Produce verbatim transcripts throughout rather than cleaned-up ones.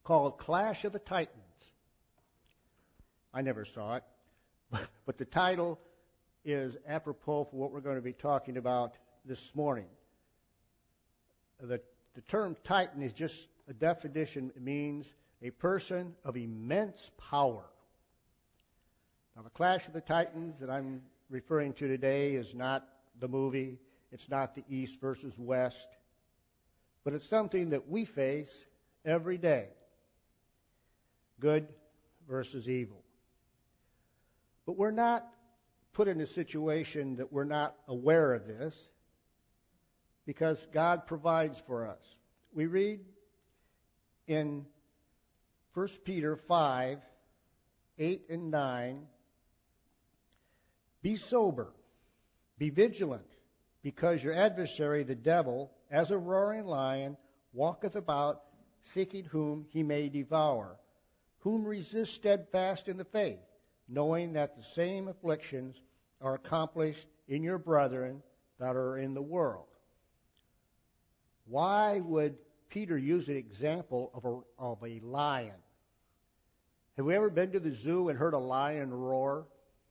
called Clash of the Titans. I never saw it, but the title is apropos for what we're going to be talking about this morning. The, the term Titan is just a definition. It means a person of immense power. Now, the Clash of the Titans that I'm referring to today is not the movie. It's not the East versus West. But it's something that we face every day. Good versus evil. But we're not put in a situation that we're not aware of this because God provides for us. We read in First Peter five, eight and nine, be sober, be vigilant, because your adversary, the devil, as a roaring lion, walketh about, seeking whom he may devour, whom resist steadfast in the faith, knowing that the same afflictions are accomplished in your brethren that are in the world. Why would Peter use an example of a, of a lion? Have we ever been to the zoo and heard a lion roar?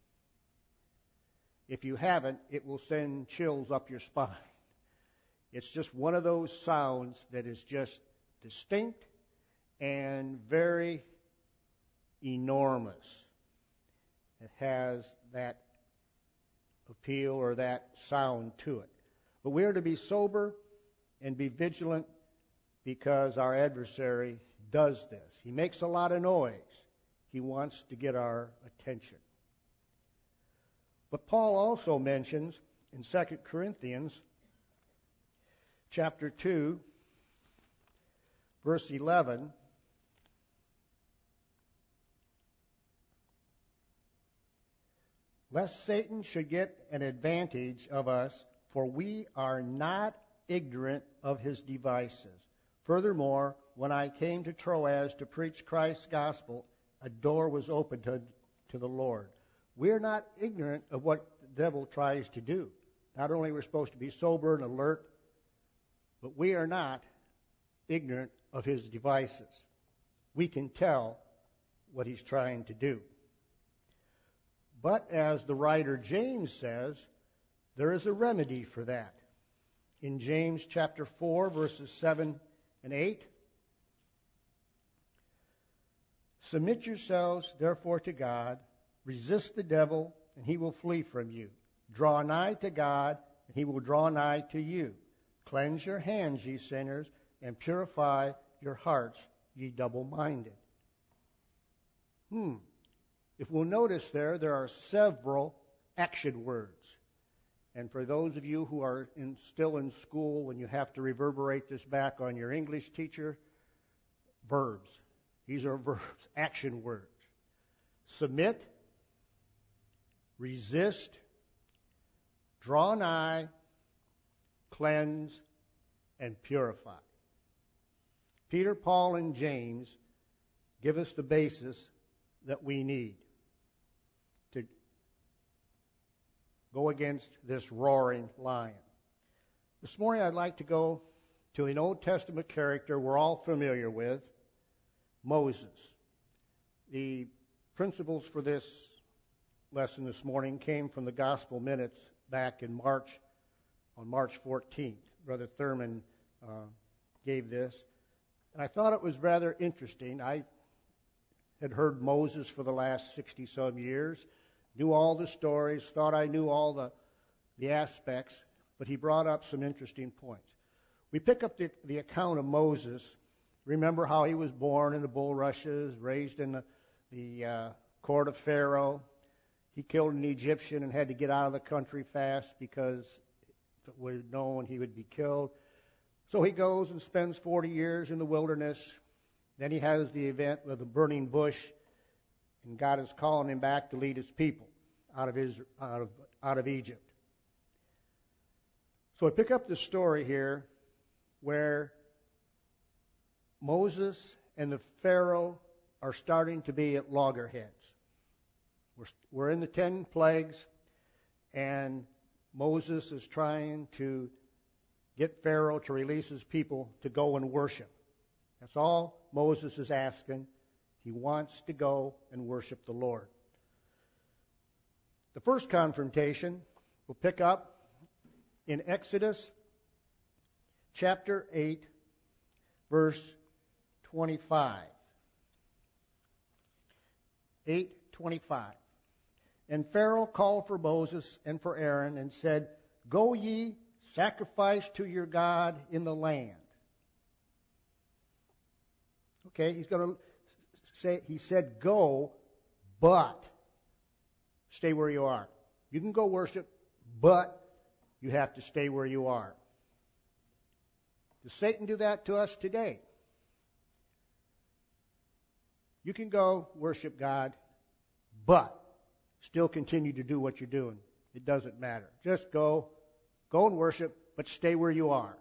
If you haven't, it will send chills up your spine. It's just one of those sounds that is just distinct and very enormous. It has that appeal or that sound to it. But we are to be sober and be vigilant because our adversary does this. He makes a lot of noise. He wants to get our attention. But Paul also mentions in Second Corinthians chapter two, verse eleven, lest Satan should get an advantage of us, for we are not ignorant of his devices. Furthermore, when I came to Troas to preach Christ's gospel, a door was opened to, to the Lord. We're not ignorant of what the devil tries to do. Not only are we supposed to be sober and alert, but we are not ignorant of his devices. We can tell what he's trying to do. But as the writer James says, there is a remedy for that. In James chapter four, verses seven and eight, submit yourselves therefore to God, resist the devil, and he will flee from you. Draw nigh to God, and he will draw nigh to you. Cleanse your hands, ye sinners, and purify your hearts, ye double-minded. Hmm. If we'll notice there, there are several action words. And for those of you who are in, still in school, when you have to reverberate this back on your English teacher, verbs. These are verbs, action words. Submit, resist, draw nigh, cleanse, and purify. Peter, Paul, and James give us the basis that we need to go against this roaring lion. This morning I'd like to go to an Old Testament character we're all familiar with, Moses. The principles for this lesson this morning came from the Gospel Minutes back in March, on March fourteenth. Brother Thurman uh, gave this. And I thought it was rather interesting. I had heard Moses for the last sixty-some years, knew all the stories, thought I knew all the, the aspects, but he brought up some interesting points. We pick up the, the account of Moses. Remember how he was born in the bulrushes, raised in the, the uh, court of Pharaoh. He killed an Egyptian and had to get out of the country fast because if it was known he would be killed. So he goes and spends forty years in the wilderness. Then he has the event with the burning bush, and God is calling him back to lead his people out of his out of out of Egypt. So I pick up the story here where Moses and the Pharaoh are starting to be at loggerheads. We're, we're in the ten plagues, and Moses is trying to get Pharaoh to release his people to go and worship. That's all Moses is asking. He wants to go and worship the Lord. The first confrontation will pick up in Exodus chapter eight, verse twenty-five. eight twenty-five. And Pharaoh called for Moses and for Aaron and said, "Go ye, sacrifice to your God in the land." Okay, he's going to say, he said, go, but stay where you are. You can go worship, but you have to stay where you are. Does Satan do that to us today? You can go worship God, but still continue to do what you're doing. It doesn't matter. Just go, go and worship, but stay where you are.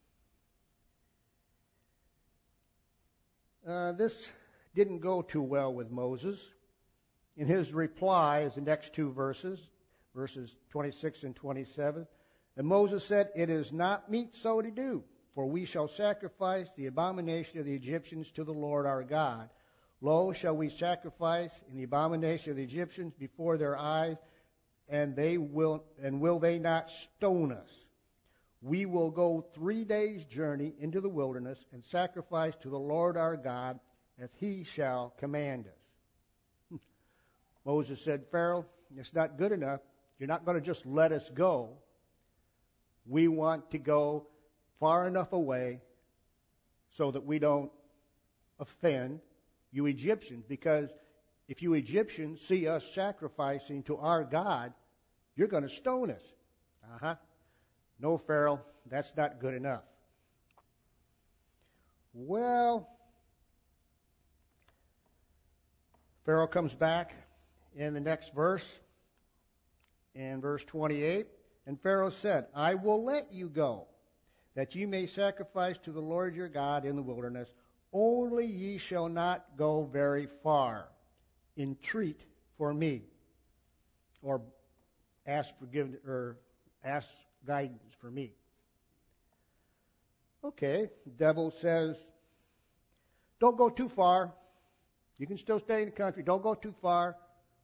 Uh, this didn't go too well with Moses. In his reply is the next two verses, verses twenty-six and twenty-seven. And Moses said, "It is not meet so to do, for we shall sacrifice the abomination of the Egyptians to the Lord our God. Lo, shall we sacrifice in the abomination of the Egyptians before their eyes, and they will and will they not stone us? We will go three days' journey into the wilderness and sacrifice to the Lord our God as he shall command us." Moses said, "Pharaoh, it's not good enough. You're not going to just let us go. We want to go far enough away so that we don't offend you Egyptians, because if you Egyptians see us sacrificing to our God, you're going to stone us." Uh-huh. No, Pharaoh, that's not good enough. Well, Pharaoh comes back in the next verse, in verse twenty-eight. And Pharaoh said, "I will let you go, that you may sacrifice to the Lord your God in the wilderness. Only ye shall not go very far. Entreat for me," or ask forgiveness, or ask guidance for me. Okay, the devil says, "Don't go too far. You can still stay in the country. Don't go too far,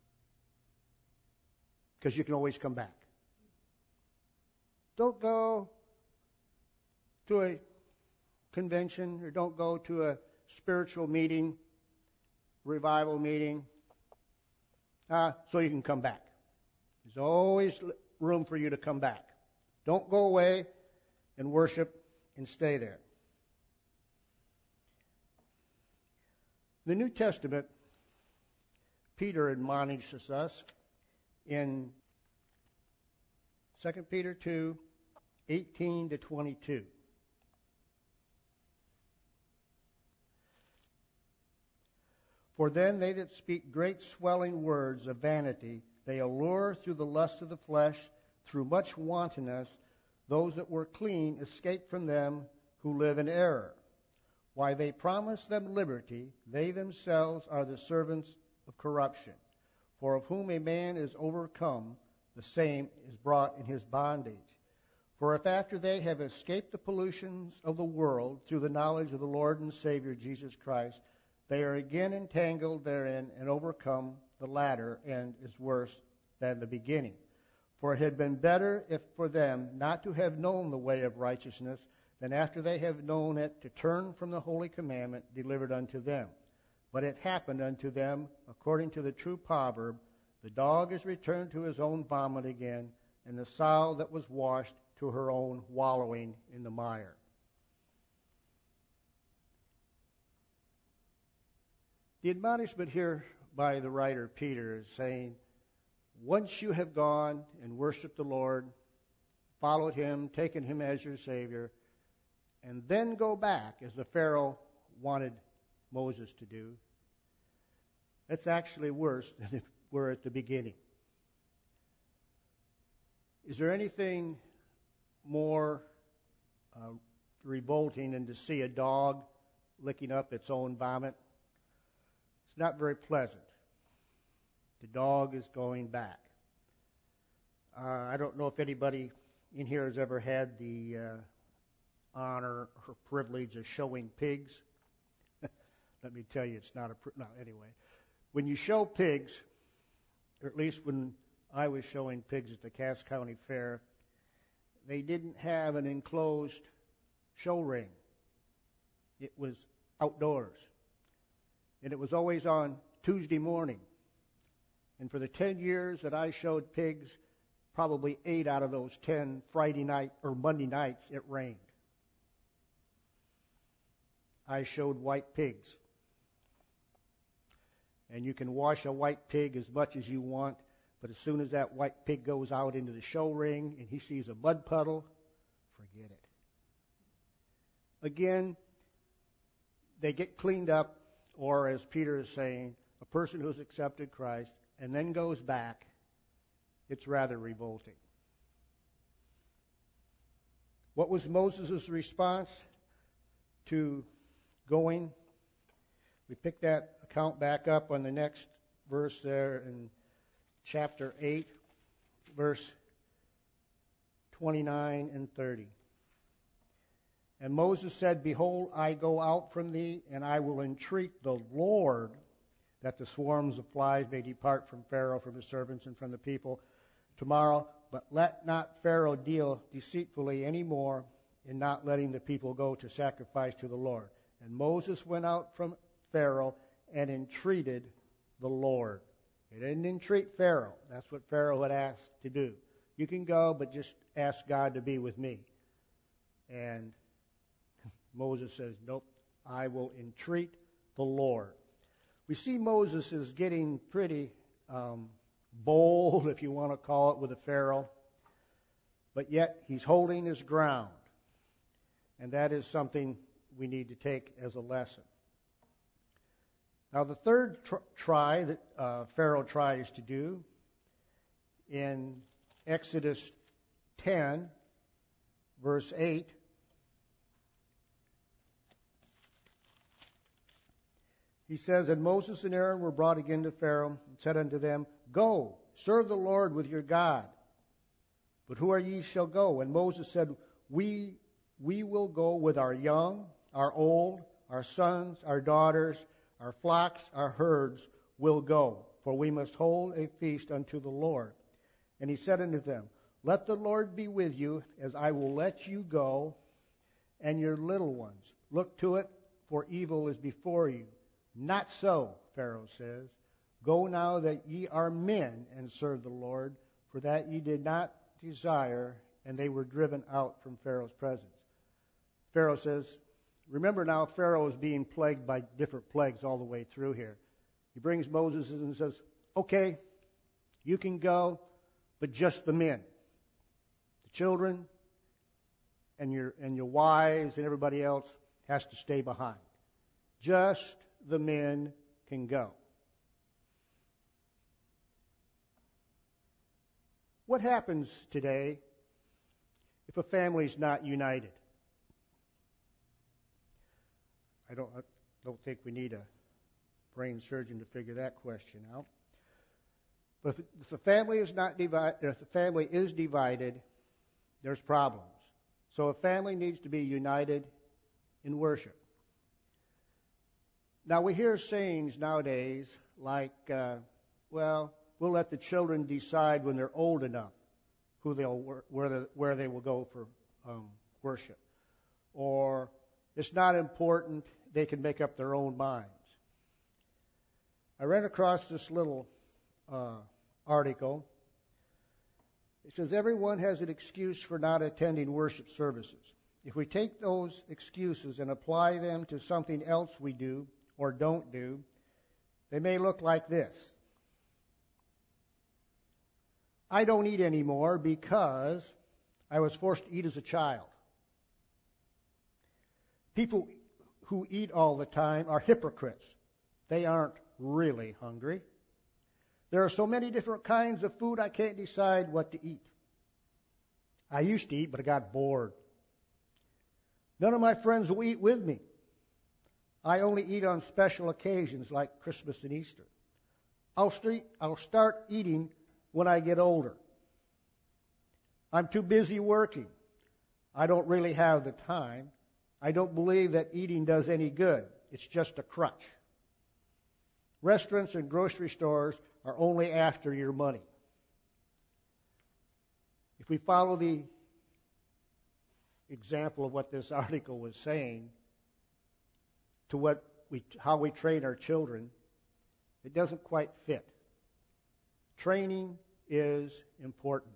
because you can always come back. Don't go to a convention, or don't go to a spiritual meeting, revival meeting, uh, so you can come back. There's always room for you to come back. Don't go away and worship and stay there." The New Testament, Peter admonishes us in Second Peter two, eighteen to twenty-two. "For then they that speak great swelling words of vanity, they allure through the lust of the flesh, through much wantonness, those that were clean escape from them who live in error. Why, they promise them liberty, they themselves are the servants of corruption. For of whom a man is overcome, the same is brought in his bondage. For if after they have escaped the pollutions of the world through the knowledge of the Lord and Savior Jesus Christ, they are again entangled therein and overcome, the latter end is worse than the beginning. For it had been better if for them not to have known the way of righteousness, than after they have known it to turn from the holy commandment delivered unto them. But it happened unto them, according to the true proverb, the dog is returned to his own vomit again, and the sow that was washed to her own wallowing in the mire." The admonishment here by the writer Peter is saying, once you have gone and worshiped the Lord, followed him, taken him as your Savior, and then go back, as the Pharaoh wanted Moses to do, that's actually worse than if we're at the beginning. Is there anything more uh, revolting than to see a dog licking up its own vomit? It's not very pleasant. The dog is going back. Uh, I don't know if anybody in here has ever had the uh, honor or privilege of showing pigs. let me tell you, it's not a, no, anyway. When you show pigs, or at least when I was showing pigs at the Cass County Fair, they didn't have an enclosed show ring. It was outdoors. And it was always on Tuesday morning. And for the ten years that I showed pigs, probably eight out of those ten Friday night or Monday nights, it rained. I showed white pigs. And you can wash a white pig as much as you want, but as soon as that white pig goes out into the show ring and he sees a mud puddle, forget it. Again, they get cleaned up, or as Peter is saying, a person who's accepted Christ and then goes back, it's rather revolting. What was Moses' response to going? We pick that account back up on the next verse there in chapter eight, verse twenty-nine and thirty. And Moses said, Behold, I go out from thee, and I will entreat the Lord that the swarms of flies may depart from Pharaoh, from his servants, and from the people tomorrow. But let not Pharaoh deal deceitfully any more in not letting the people go to sacrifice to the Lord. And Moses went out from Pharaoh and entreated the Lord. He didn't entreat Pharaoh. That's what Pharaoh had asked to do. You can go, but just ask God to be with me. And Moses says, nope, I will entreat the Lord. We see Moses is getting pretty um, bold, if you want to call it, with the Pharaoh. But yet he's holding his ground. And that is something we need to take as a lesson. Now, the third tr- try that uh, Pharaoh tries to do in Exodus ten, verse eight, he says, And Moses and Aaron were brought again to Pharaoh, and said unto them, Go, serve the Lord with your God. But who are ye shall go? And Moses said, We we will go with our young, our old, our sons, our daughters, our flocks, our herds will go, for we must hold a feast unto the Lord. And he said unto them, Let the Lord be with you, as I will let you go, and your little ones. Look to it, for evil is before you. Not so, Pharaoh says. Go now that ye are men, and serve the Lord, for that ye did not desire, and they were driven out from Pharaoh's presence. Pharaoh says, remember now, Pharaoh is being plagued by different plagues all the way through here. He brings Moses and says, okay, you can go, but just the men. The children and your and your wives and everybody else has to stay behind. Just the men can go. What happens today if a family's not united? I don't, I don't think we need a brain surgeon to figure that question out. But if, if the family is not divided, if the family is divided, there's problems. So a family needs to be united in worship. Now we hear sayings nowadays like, uh, well, we'll let the children decide when they're old enough who they'll where the, where they will go for um, worship, or it's not important; they can make up their own minds. I ran across this little uh, article. It says everyone has an excuse for not attending worship services. If we take those excuses and apply them to something else we do or don't do, they may look like this. I don't eat anymore because I was forced to eat as a child. People who eat all the time are hypocrites. They aren't really hungry. There are so many different kinds of food, I can't decide what to eat. I used to eat, but I got bored. None of my friends will eat with me. I only eat on special occasions like Christmas and Easter. I'll, st- I'll start eating when I get older. I'm too busy working. I don't really have the time. I don't believe that eating does any good. It's just a crutch. Restaurants and grocery stores are only after your money. If we follow the example of what this article was saying to what we, how we train our children, it doesn't quite fit. Training is important.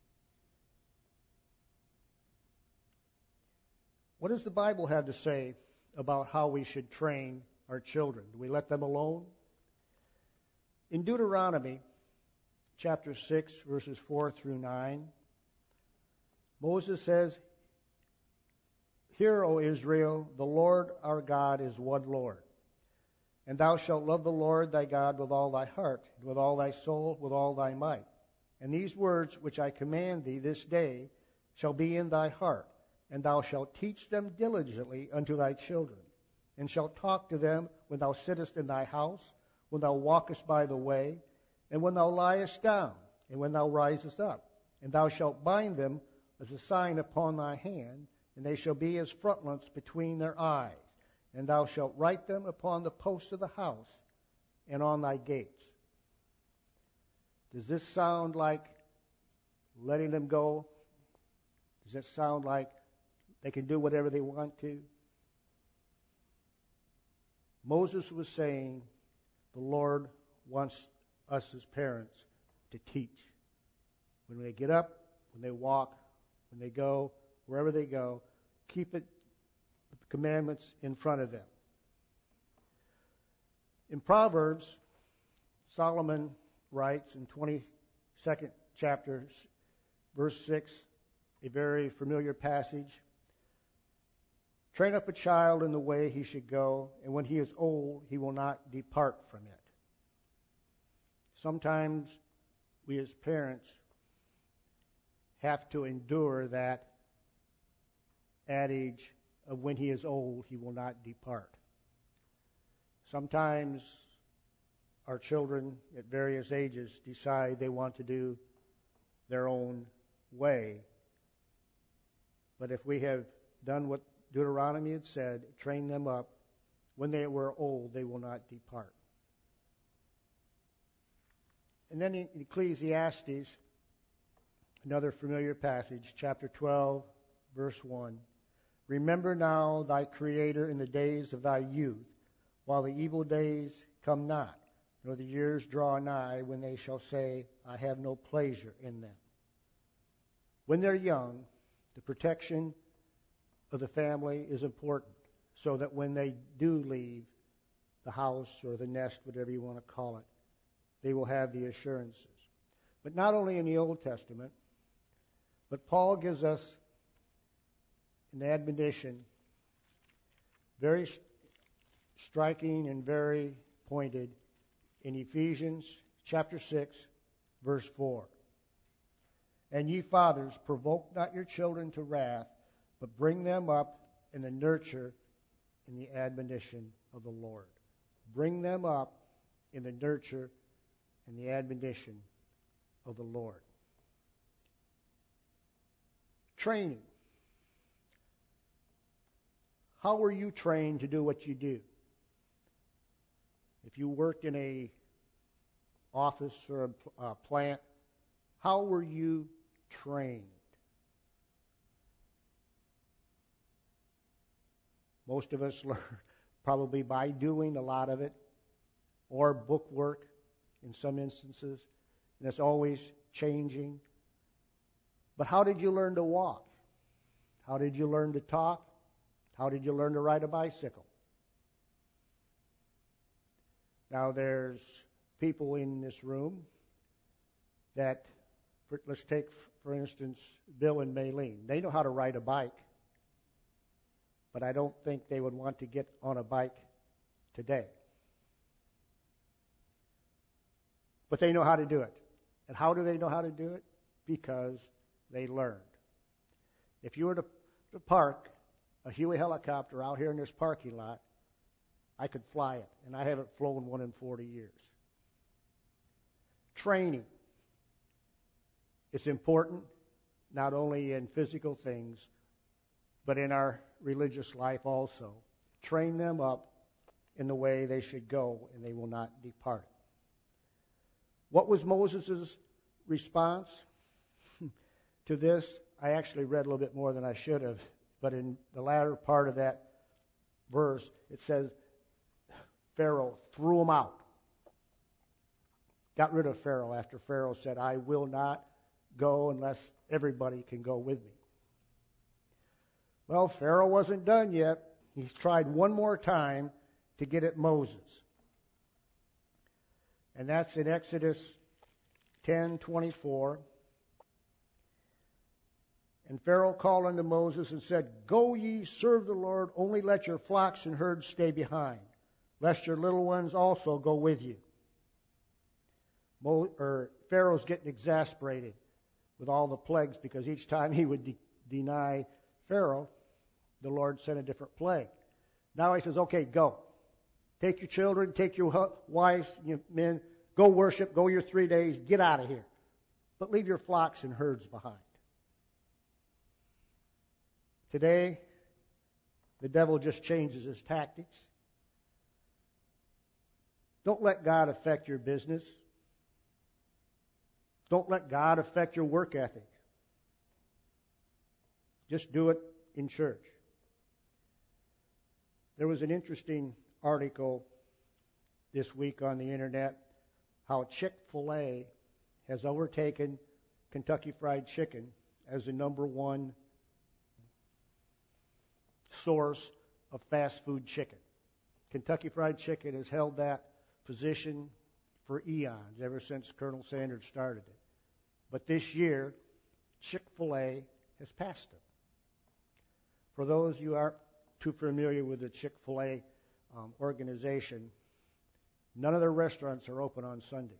What does the Bible have to say about how we should train our children? Do we let them alone? In Deuteronomy chapter six, verses four through nine, Moses says, "Hear, O Israel, the Lord our God is one Lord. And thou shalt love the Lord thy God with all thy heart, and with all thy soul, with all thy might. And these words which I command thee this day shall be in thy heart, and thou shalt teach them diligently unto thy children, and shalt talk to them when thou sittest in thy house, when thou walkest by the way, and when thou liest down, and when thou risest up. And thou shalt bind them as a sign upon thy hand, and they shall be as frontlets between their eyes. And thou shalt write them upon the posts of the house and on thy gates." Does this sound like letting them go? Does it sound like they can do whatever they want to? Moses was saying the Lord wants us as parents to teach. When they get up, when they walk, when they go, wherever they go, keep it, the commandments in front of them. In Proverbs, Solomon writes in twenty-second chapter, verse six, a very familiar passage, "Train up a child in the way he should go, and when he is old, he will not depart from it." Sometimes we as parents have to endure that adage of when he is old, he will not depart. Sometimes our children at various ages decide they want to do their own way. But if we have done what Deuteronomy had said, train them up, when they were old, they will not depart. And then in Ecclesiastes, another familiar passage, chapter twelve, verse one, "Remember now thy Creator in the days of thy youth, while the evil days come not, nor the years draw nigh, when they shall say, I have no pleasure in them." When they're young, the protection of the family is important, so that when they do leave the house or the nest, whatever you want to call it, they will have the assurances. But not only in the Old Testament, but Paul gives us an admonition, very striking and very pointed, in Ephesians chapter six, verse four. "And ye fathers, provoke not your children to wrath, but bring them up in the nurture and the admonition of the Lord." Bring them up in the nurture and the admonition of the Lord. Training. How were you trained to do what you do? If you worked in a office or a, a plant, how were you trained? Most of us learn probably by doing a lot of it, or book work in some instances, and it's always changing. But how did you learn to walk? How did you learn to talk? How did you learn to ride a bicycle? Now there's people in this room that, for, let's take for instance Bill and Maylene. They know how to ride a bike, but I don't think they would want to get on a bike today. But they know how to do it. And how do they know how to do it? Because they learned. If you were to, to park a Huey helicopter out here in this parking lot, I could fly it, and I haven't flown one in forty years. Training. It's important not only in physical things, but in our religious life also. Train them up in the way they should go, and they will not depart. What was Moses' response to this? I actually read a little bit more than I should have, but in the latter part of that verse, it says Pharaoh threw him out. Got rid of Pharaoh after Pharaoh said, I will not go unless everybody can go with me. Well, Pharaoh wasn't done yet. He's tried one more time to get at Moses. And that's in Exodus ten twenty-four. And Pharaoh called unto Moses and said, Go ye, serve the Lord, only let your flocks and herds stay behind, lest your little ones also go with you. Mo, or Pharaoh's getting exasperated with all the plagues, because each time he would de- deny Pharaoh, the Lord sent a different plague. Now he says, okay, go. Take your children, take your wives, your men, go worship, go your three days, get out of here. But leave your flocks and herds behind. Today, the devil just changes his tactics. Don't let God affect your business. Don't let God affect your work ethic. Just do it in church. There was an interesting article this week on the internet how Chick-fil-A has overtaken Kentucky Fried Chicken as the number one source of fast food chicken. Kentucky Fried Chicken has held that position for eons, ever since Colonel Sanders started it. But this year, Chick-fil-A has passed it. For those you aren't too familiar with the Chick-fil-A um, organization, none of their restaurants are open on Sundays.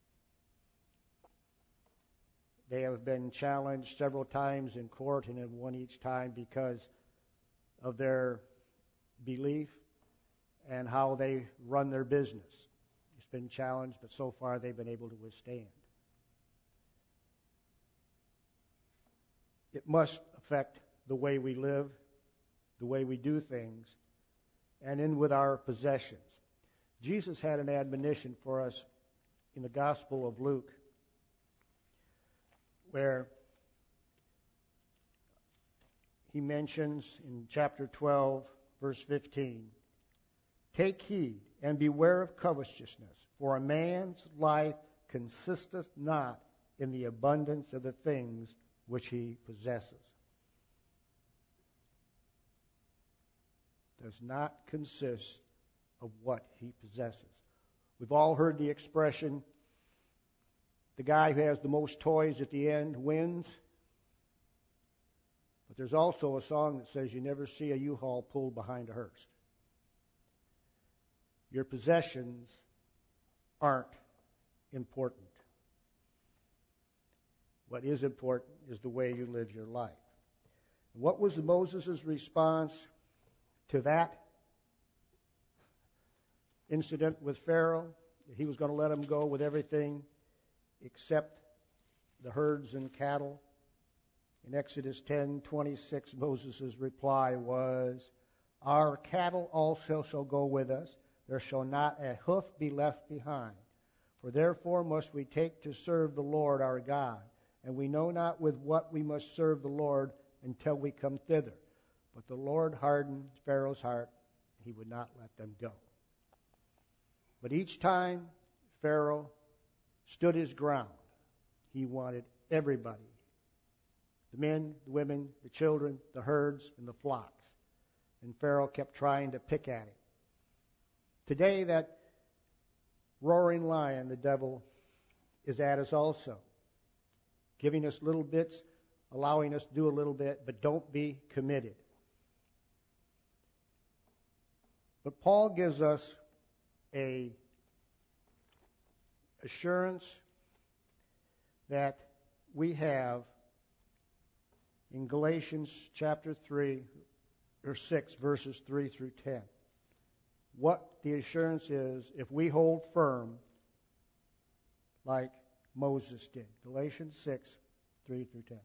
They have been challenged several times in court and have won each time because of their belief and how they run their business. It's been challenged, but so far they've been able to withstand. It must affect the way we live, the way we do things, and in with our possessions. Jesus had an admonition for us in the Gospel of Luke, where he mentions in chapter twelve, verse fifteen, Take heed and beware of covetousness, for a man's life consisteth not in the abundance of the things which he possesses. Does not consist of what he possesses. We've all heard the expression, the guy who has the most toys at the end wins. But there's also a song that says you never see a U-Haul pulled behind a hearse. Your possessions aren't important. What is important is the way you live your life. What was Moses' response to that incident with Pharaoh? That he was going to let him go with everything except the herds and cattle. In Exodus ten twenty-six, Moses' reply was, Our cattle also shall go with us. There shall not a hoof be left behind. For therefore must we take to serve the Lord our God. And we know not with what we must serve the Lord until we come thither. But the Lord hardened Pharaoh's heart. He would not let them go. But each time Pharaoh stood his ground, he wanted everybody, the men, the women, the children, the herds, and the flocks. And Pharaoh kept trying to pick at him. Today, that roaring lion, the devil, is at us also, giving us little bits, allowing us to do a little bit, but don't be committed. But Paul gives us a assurance that we have in Galatians chapter three or six, verses three through ten. What the assurance is if we hold firm like Moses did. Galatians six, three through ten.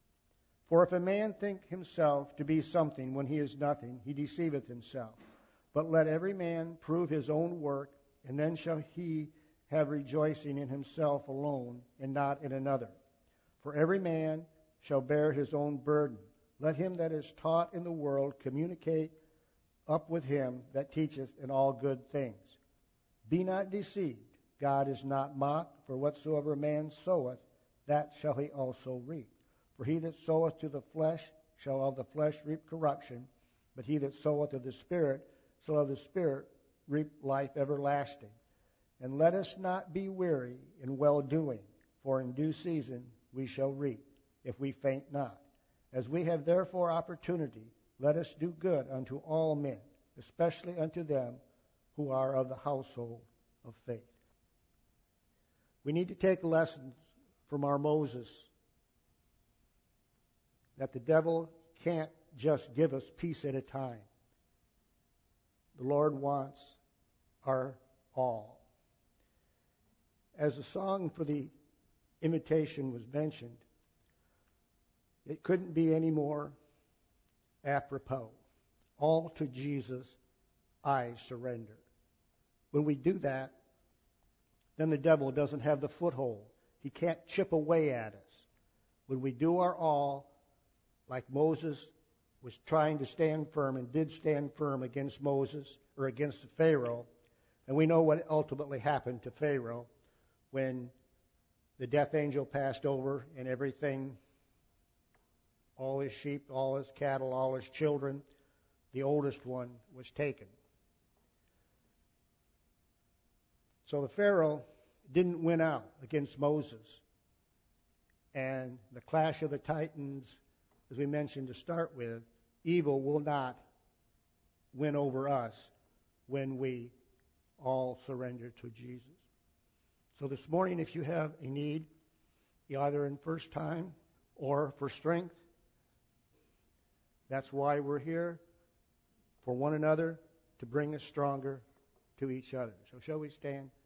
For if a man think himself to be something when he is nothing, he deceiveth himself. But let every man prove his own work, and then shall he have rejoicing in himself alone, and not in another. For every man shall bear his own burden. Let him that is taught in the world communicate up with him that teacheth in all good things. Be not deceived. God is not mocked, for whatsoever a man soweth, that shall he also reap. For he that soweth to the flesh shall of the flesh reap corruption, but he that soweth of the Spirit shall of the Spirit reap life everlasting. And let us not be weary in well-doing, for in due season we shall reap, if we faint not. As we have therefore opportunity, let us do good unto all men, especially unto them who are of the household of faith. We need to take lessons from our Moses that the devil can't just give us peace at a time. The Lord wants our all. As the song for the invitation was mentioned, it couldn't be any more apropos. All to Jesus I surrender. When we do that, then the devil doesn't have the foothold. He can't chip away at us. When we do our all, like Moses was trying to stand firm and did stand firm against Moses or against Pharaoh, and we know what ultimately happened to Pharaoh when the death angel passed over and everything, all his sheep, all his cattle, all his children, the oldest one was taken. So the Pharaoh didn't win out against Moses. And the clash of the titans, as we mentioned to start with, evil will not win over us when we all surrender to Jesus. So this morning, if you have a need, either in first time or for strength, that's why we're here, for one another, to bring us stronger to each other. So shall we stand?